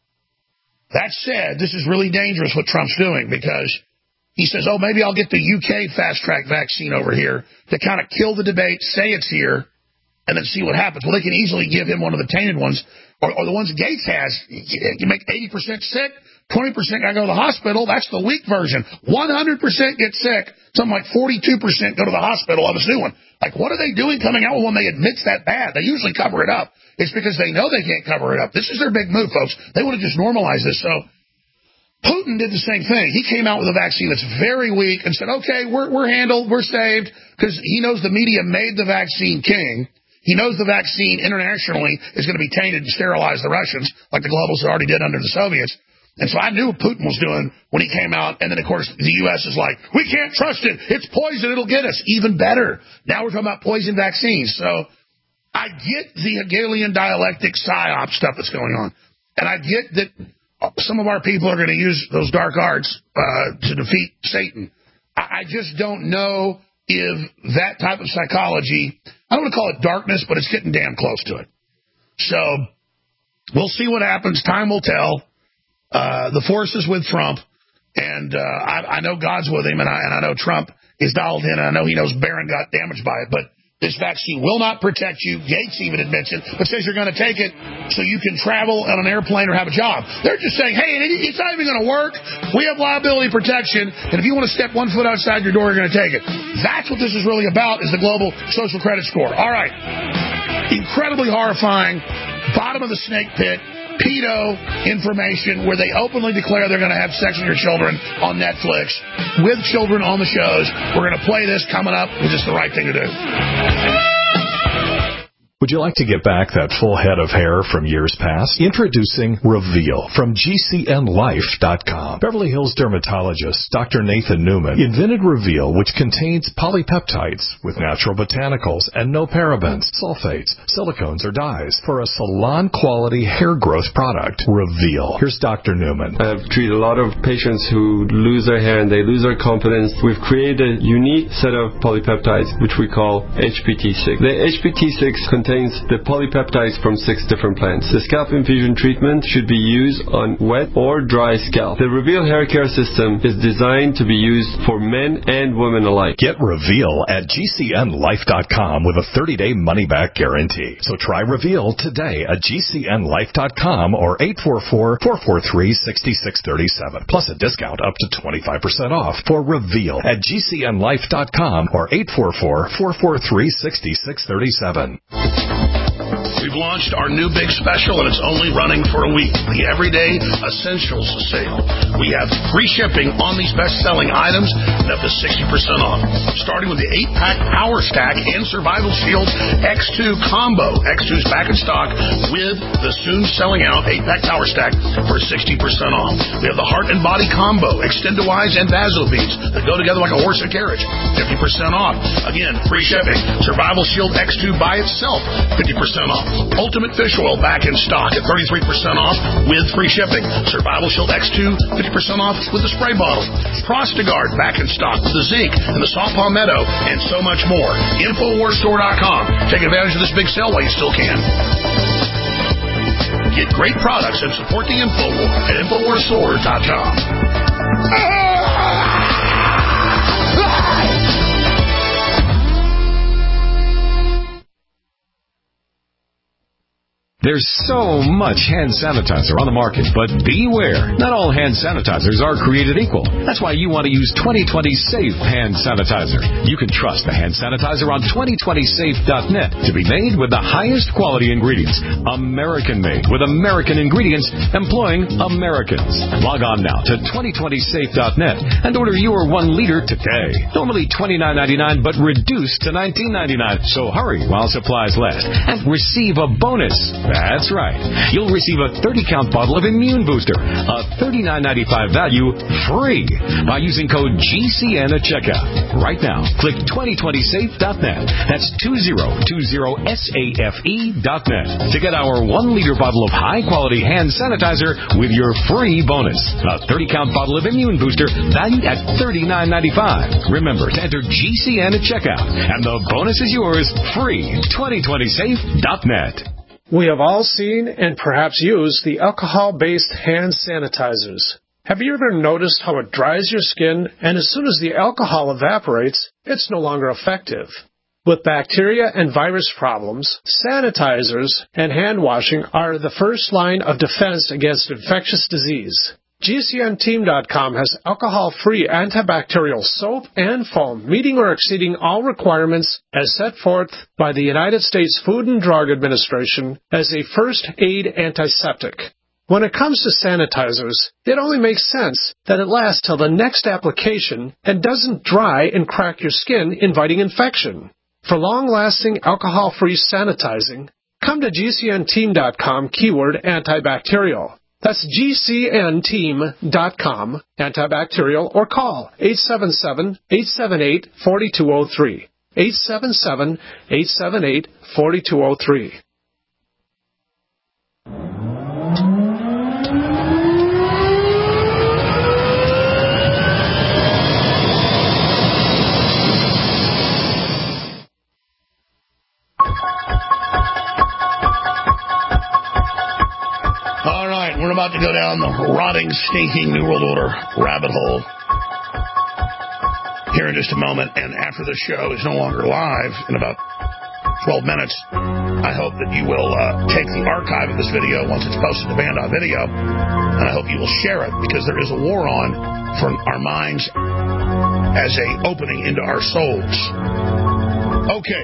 S2: that said, this is really dangerous what Trump's doing, because he says, oh, maybe I'll get the U K fast-track vaccine over here to kind of kill the debate, say it's here, and then see what happens. Well, they can easily give him one of the tainted ones, or, or the ones Gates has. You make eighty percent sick, twenty percent got to go to the hospital. That's the weak version. one hundred percent get sick, something like forty-two percent go to the hospital of this new one. Like, what are they doing coming out with one they admit's that bad? They usually cover it up. It's because they know they can't cover it up. This is their big move, folks. They want to just normalize this. So Putin did the same thing. He came out with a vaccine that's very weak and said, okay, we're, we're handled, we're saved, because he knows the media made the vaccine king. He knows the vaccine internationally is going to be tainted and sterilize the Russians, like the globals already did under the Soviets. And so I knew what Putin was doing when he came out. And then, of course, the U S is like, we can't trust it. It's poison. It'll get us. Even better. Now we're talking about poison vaccines. So I get the Hegelian dialectic psyop stuff that's going on. And I get that some of our people are going to use those dark arts uh, to defeat Satan. I, I just don't know if that type of psychology, I don't want to call it darkness, but it's getting damn close to it. So we'll see what happens. Time will tell. Uh, the force is with Trump, and uh, I, I know God's with him, and I, and I know Trump is dialed in, and I know he knows Barron got damaged by it, but this vaccine will not protect you. Gates even admits it, but says you're going to take it so you can travel on an airplane or have a job. They're just saying, hey, it's not even going to work. We have liability protection, and if you want to step one foot outside your door, you're going to take it. That's what this is really about, is the global social credit score. All right. Incredibly horrifying. Bottom of the snake pit. Pedo information where they openly declare they're going to have sex with your children on Netflix with children on the shows. We're going to play this coming up because it's the right thing to do.
S7: Would you like to get back that full head of hair from years past? Introducing Reveal from G C N life dot com. Beverly Hills dermatologist Doctor Nathan Newman invented Reveal, which contains polypeptides with natural botanicals and no parabens, sulfates, silicones, or dyes for a salon-quality hair growth product. Reveal. Here's Doctor Newman.
S10: I've treated a lot of patients who lose their hair and they lose their confidence. We've created a unique set of polypeptides, which we call H P T six. The H P T six contains the polypeptides from six different plants. The scalp infusion treatment should be used on wet or dry scalp. The Reveal hair care system is designed to be used for men and women alike.
S7: Get Reveal at G C N life dot com with a thirty-day money-back guarantee. So try Reveal today at G C N life dot com or eight four four, four four three, six six three seven. Plus a discount up to twenty-five percent off for Reveal at G C N life dot com or eight four four, four four three, six six three seven.
S2: We've launched our new big special, and it's only running for a week, the Everyday Essentials Sale. We have free shipping on these best-selling items and up to sixty percent off, starting with the eight-pack Power Stack and Survival Shield X two Combo. X two is back in stock with the soon-selling-out eight-pack Power Stack for sixty percent off. We have the Heart and Body Combo, Extendowise and Vasobeads that go together like a horse and carriage, fifty percent off. Again, free shipping. Survival Shield X two by itself, fifty percent off. Ultimate Fish Oil back in stock at thirty-three percent off with free shipping. Survival Shield X two, fifty percent off with the spray bottle. Prostagard back in stock with the zinc and the saw palmetto and so much more. Infowars Store dot com. Take advantage of this big sale while you still can. Get great products and support the InfoWar at Infowars Store dot com.
S1: There's so much hand sanitizer on the market, but beware. Not all hand sanitizers are created equal. That's why you want to use twenty twenty Safe Hand Sanitizer. You can trust the hand sanitizer on twenty twenty safe dot net to be made with the highest quality ingredients. American-made with American ingredients employing Americans. Log on now to twenty twenty safe dot net and order your one liter today. Normally twenty-nine ninety-nine, but reduced to nineteen ninety-nine. So hurry while supplies last and receive a bonus. That's right. You'll receive a thirty count bottle of Immune Booster, a thirty-nine ninety-five value, free by using code G C N at checkout. Right now, click twenty twenty safe dot net. That's twenty twenty safe dot net to get our one liter bottle of high-quality hand sanitizer with your free bonus. A thirty count bottle of Immune Booster valued at thirty-nine ninety-five. Remember to enter G C N at checkout, and the bonus is yours free. twenty twenty safe dot net.
S22: We have all seen and perhaps used the alcohol-based hand sanitizers. Have you ever noticed how it dries your skin, and as soon as the alcohol evaporates, it's no longer effective? With bacteria and virus problems, sanitizers and hand washing are the first line of defense against infectious disease. G C N team dot com has alcohol-free antibacterial soap and foam, meeting or exceeding all requirements as set forth by the United States Food and Drug Administration as a first aid antiseptic. When it comes to sanitizers, it only makes sense that it lasts till the next application and doesn't dry and crack your skin, inviting infection. For long-lasting alcohol-free sanitizing, come to G C N team dot com keyword antibacterial. That's G C N team dot com, antibacterial, or call eight seven seven, eight seven eight, four two zero three. eight seven seven, eight seven eight, four two zero three.
S2: We're about to go down the rotting, stinking New World Order rabbit hole here in just a moment. And after the show is no longer live in about twelve minutes, I hope that you will uh, take the archive of this video once it's posted to band dot video, and I hope you will share it, because there is a war on for our minds as a opening into our souls. Okay.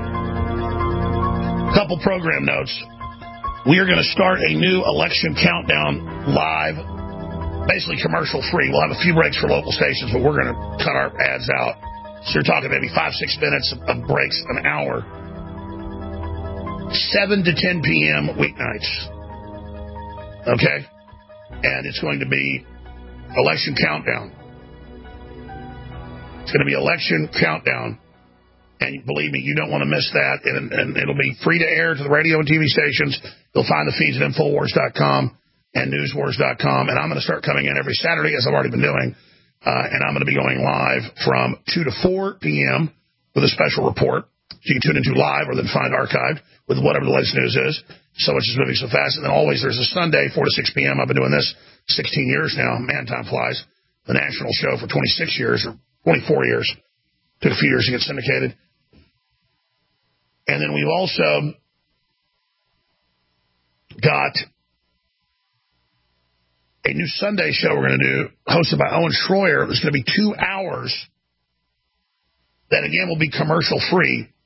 S2: Couple program notes. We are going to start a new election countdown live, basically commercial free. We'll have a few breaks for local stations, but we're going to cut our ads out. So you're talking maybe five, six minutes of breaks an hour. seven to ten p.m. weeknights. Okay? And it's going to be election countdown. It's going to be election countdown. And believe me, you don't want to miss that. And, and it'll be free to air to the radio and T V stations. You'll find the feeds at Infowars dot com and Newswars dot com. And I'm going to start coming in every Saturday, as I've already been doing. Uh, and I'm going to be going live from two to four p.m. with a special report. So you can tune into live or then find archived with whatever the latest news is. So much is moving so fast. And then always there's a Sunday, four to six p.m. I've been doing this sixteen years now. Man, time flies. The national show for twenty-six years or twenty-four years. Took a few years to get syndicated. And then we've also got a new Sunday show we're going to do, hosted by Owen Schroyer. It's going to be two hours. That, again, will be commercial-free.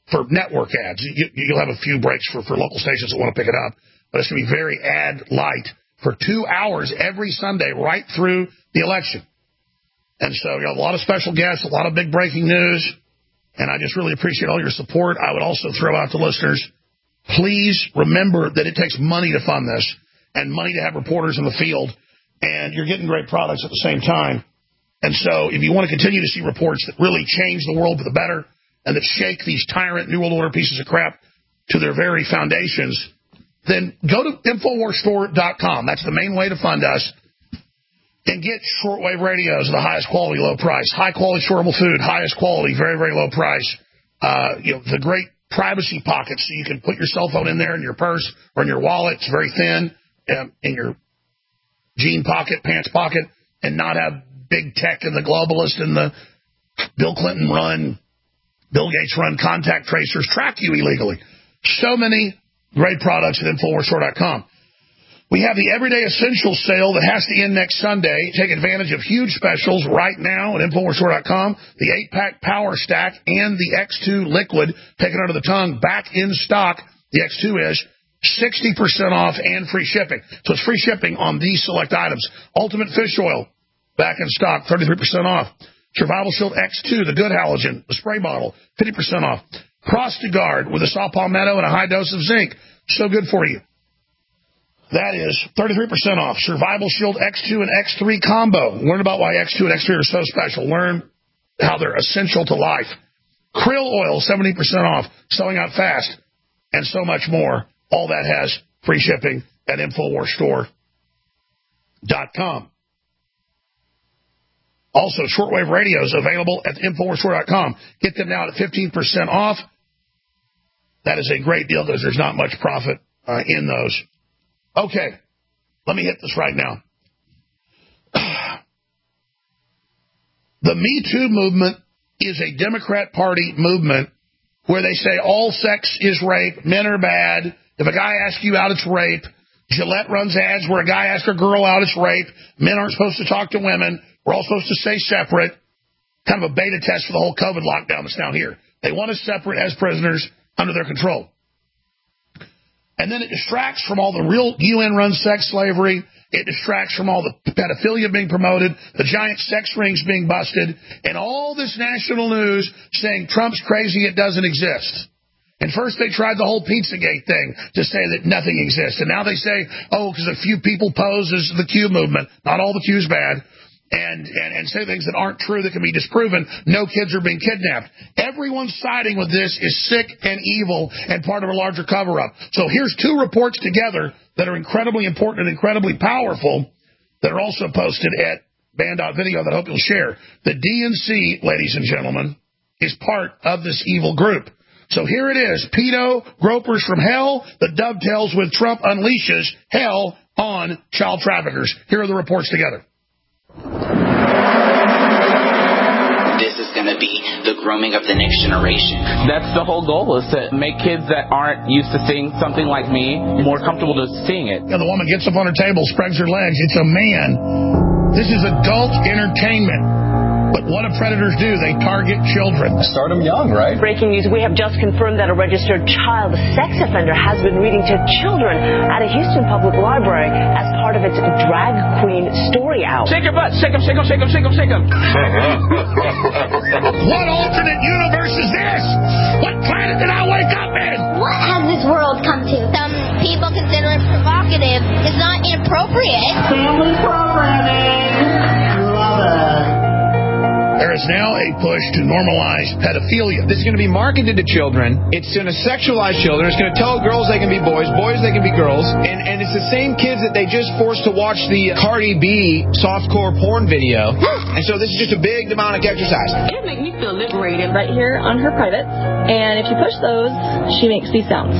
S2: for network ads. You, you'll have a few breaks for, for local stations that want to pick it up, but it's going to be very ad light for two hours every Sunday right through the election. And so you have a lot of special guests, a lot of big breaking news, and I just really appreciate all your support. I would also throw out to listeners, please remember that it takes money to fund this and money to have reporters in the field, and you're getting great products at the same time. And so if you want to continue to see reports that really change the world for the better and that shake these tyrant New World Order pieces of crap to their very foundations, then go to Infowars Store dot com. That's the main way to fund us. And get shortwave radios at the highest quality, low price. High-quality storeable food, highest quality, very, very low price. Uh, you know, the great privacy pocket, so you can put your cell phone in there in your purse or in your wallet. It's very thin, um, in your jean pocket, pants pocket, and not have big tech and the globalists and the Bill Clinton run, Bill Gates run contact tracers track you illegally. So many great products at Infowars Store dot com. We have the Everyday Essentials sale that has to end next Sunday. Take advantage of huge specials right now at Infowars Store dot com. The eight-pack Power Stack and the X two Liquid, taken under the tongue, back in stock. The X two is sixty percent off and free shipping. So it's free shipping on these select items. Ultimate Fish Oil, back in stock, thirty-three percent off. Survival Shield X two, the good halogen, the spray bottle, fifty percent off. Prostagard with a saw palmetto and a high dose of zinc. So good for you. That is thirty-three percent off. Survival Shield X two and X three combo. Learn about why X two and X three are so special. Learn how they're essential to life. Krill oil, seventy percent off. Selling out fast. And so much more. All that has free shipping at Infowars Store dot com. Also, shortwave radios available at Infowars Store dot com. Get them now at fifteen percent off. That is a great deal because there's not much profit uh, in those. Okay, let me hit this right now. The Me Too movement is a Democrat Party movement where they say all sex is rape, men are bad. If a guy asks you out, it's rape. Gillette runs ads where a guy asks a girl out, it's rape. Men aren't supposed to talk to women. We're all supposed to stay separate. Kind of a beta test for the whole COVID lockdown that's down here. They want us separate as prisoners under their control. And then it distracts from all the real U N-run sex slavery. It distracts from all the pedophilia being promoted, the giant sex rings being busted, and all this national news saying Trump's crazy, it doesn't exist. And first they tried the whole Pizzagate thing to say that nothing exists. And now they say, oh, because a few people pose as the Q movement. Not all the Q's bad. And, and, and say things that aren't true that can be disproven. No kids are being kidnapped. Everyone siding with this is sick and evil and part of a larger cover-up. So here's two reports together that are incredibly important and incredibly powerful that are also posted at band dot video that I hope you'll share. The D N C, ladies and gentlemen, is part of this evil group. So here it is, pedo gropers from hell that dovetails with Trump unleashes hell on child traffickers. Here are the reports together.
S9: This is going to be the grooming of the next generation.
S11: That's the whole goal, is to make kids that aren't used to seeing something like me more comfortable to seeing it.
S2: Yeah, the woman gets up on her table, spreads her legs. It's a man. This is adult entertainment. But what do predators do? They target children.
S12: Start them young, right?
S24: Breaking news, we have just confirmed that a registered child sex offender has been reading to children at a Houston Public Library as part of its drag queen story hour.
S11: Shake your butt, shake them, shake them, shake them, shake them, shake them.
S2: What alternate universe is this? What planet did I wake up in?
S25: What has this world come to? Some people consider it provocative. It's not inappropriate.
S24: Family programming. Love it.
S2: There is now a push to normalize pedophilia.
S26: This is going to be marketed to children. It's going to sexualize children. It's going to tell girls they can be boys, boys they can be girls. And, and it's the same kids that they just forced to watch the Cardi B softcore porn video. And so this is just a big demonic exercise.
S24: It would make me feel liberated right here on her privates. And if you push those, she makes these sounds.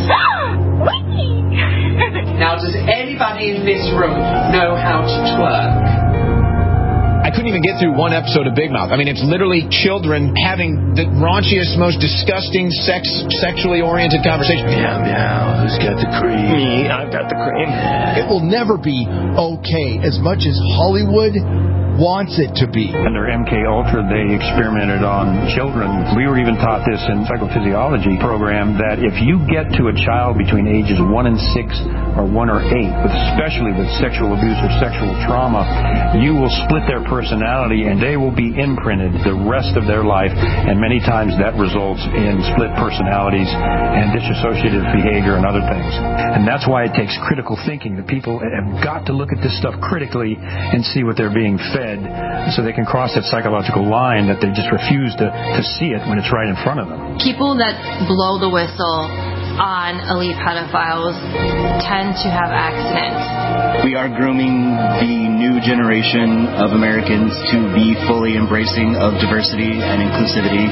S27: Now, does anybody in this room know how to twerk?
S26: I couldn't even get through one episode of Big Mouth. I mean, it's literally children having the raunchiest, most disgusting, sex, sexually oriented conversation.
S28: Meow, meow. Who's got the cream?
S24: Me. I've got the cream.
S14: It will never be okay as much as Hollywood wants it to be.
S5: Under M K Ultra, they experimented on children. We were even taught this in psychophysiology program that if you get to a child between ages one and six or one or eight, but especially with sexual abuse or sexual trauma, you will split their personality and they will be imprinted the rest of their life. And many times that results in split personalities and dissociative behavior and other things. And that's why it takes critical thinking. The people have got to look at this stuff critically and see what they're being fed so they can cross that psychological line that they just refuse to, to see it when it's right in front of them.
S12: People that blow the whistle on elite pedophiles tend to have accidents.
S15: We are grooming the new generation of Americans to be fully embracing of diversity and inclusivity.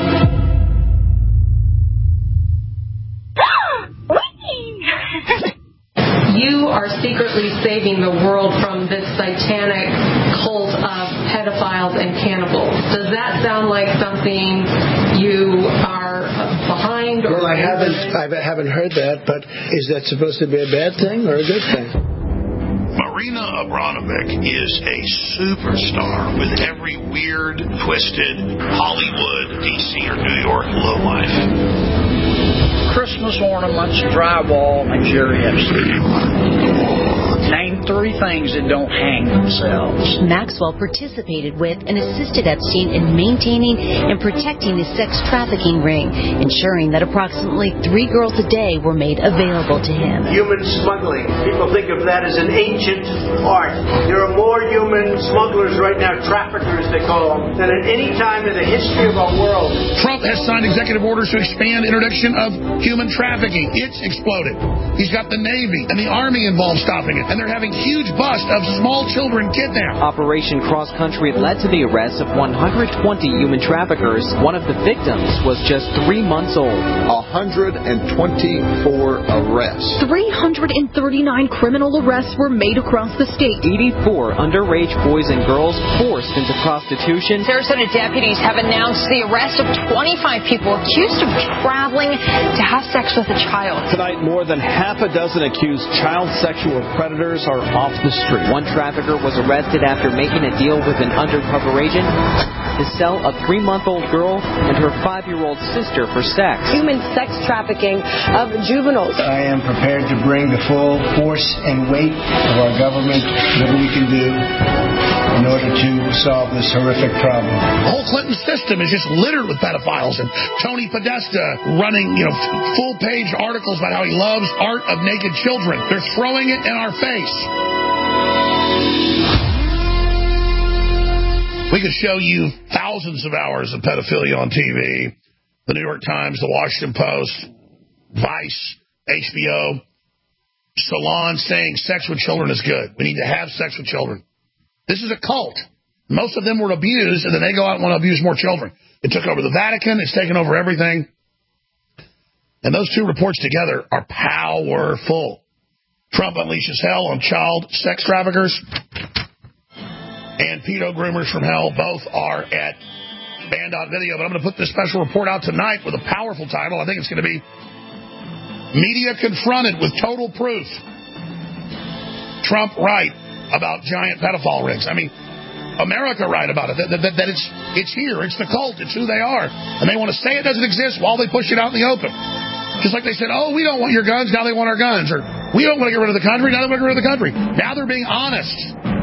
S16: You are secretly saving the world from this satanic cult of pedophiles and cannibals. Does that sound like something you are behind? Or
S17: well, I haven't, I haven't heard that, but is that supposed to be a bad thing or a good thing?
S2: Marina Abramovic is a superstar with every weird, twisted Hollywood, D C, or New York lowlife.
S18: Christmas ornaments, drywall, and Jerry Epstein. Name three things that don't hang themselves.
S19: Maxwell participated with and assisted Epstein in maintaining and protecting the sex trafficking ring, ensuring that approximately three girls a day were made available to him.
S20: Human smuggling. People think of that as an ancient art. There are more human smugglers right now, traffickers they call them, than at any time in the history of our world.
S2: Trump has signed executive orders to expand interdiction of human trafficking. It's exploded. He's got the Navy and the Army involved stopping it. And they're having huge bust of small children kidnapped.
S29: Operation Cross Country led to the arrest of one hundred twenty human traffickers. One of the victims was just three months old.
S30: one hundred twenty-four arrests.
S31: three hundred thirty-nine criminal arrests were made across the state.
S29: eighty-four underage boys and girls forced into prostitution.
S32: Sarasota deputies have announced the arrest of twenty-five people accused of traveling to have sex with a child.
S33: Tonight, more than half a dozen accused child sexual predators are off the street.
S29: One trafficker was arrested after making a deal with an undercover agent to sell a three-month-old girl and her five-year-old sister for sex.
S34: Human sex trafficking of juveniles.
S20: I am prepared to bring the full force and weight of our government that we can do in order to solve this horrific problem.
S2: The whole Clinton system is just littered with pedophiles, and Tony Podesta running, you know, full-page articles about how he loves art of naked children. They're throwing it in our face. We could show you thousands of hours of pedophilia on T V. The New York Times, the Washington Post, Vice, H B O, Salon saying sex with children is good. We need to have sex with children. This is a cult. Most of them were abused, and then they go out and want to abuse more children. It took over the Vatican. It's taken over everything. And those two reports together are powerful. Trump unleashes hell on child sex traffickers. And pedo groomers from hell both are at Band dot video. But I'm going to put this special report out tonight with a powerful title. I think it's going to be Media Confronted with Total Proof. Trump right about giant pedophile rings. I mean, America right about it. That, that, that it's it's here. It's the cult. It's who they are. And they want to say it doesn't exist while they push it out in the open. Just like they said, oh, we don't want your guns. Now they want our guns. Or we don't want to get rid of the country. Now they want to get rid of the country. Now they're being honest.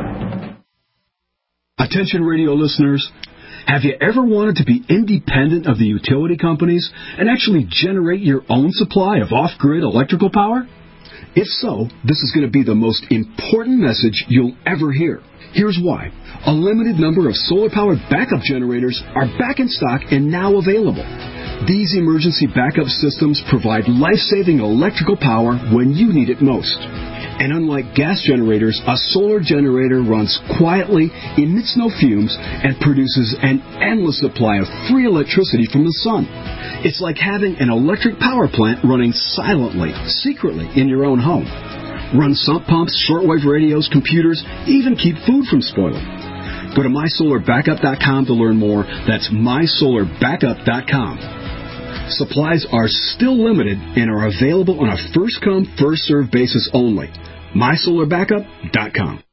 S35: Attention radio listeners, have you ever wanted to be independent of the utility companies and actually generate your own supply of off-grid electrical power? If so, this is going to be the most important message you'll ever hear. Here's why. A limited number of solar-powered backup generators are back in stock and now available. These emergency backup systems provide life-saving electrical power when you need it most. And unlike gas generators, a solar generator runs quietly, emits no fumes, and produces an endless supply of free electricity from the sun. It's like having an electric power plant running silently, secretly in your own home. Run sump pumps, shortwave radios, computers, even keep food from spoiling. Go to my solar backup dot com to learn more. That's my solar backup dot com. Supplies are still limited and are available on a first-come, first-served basis only. my solar backup dot com.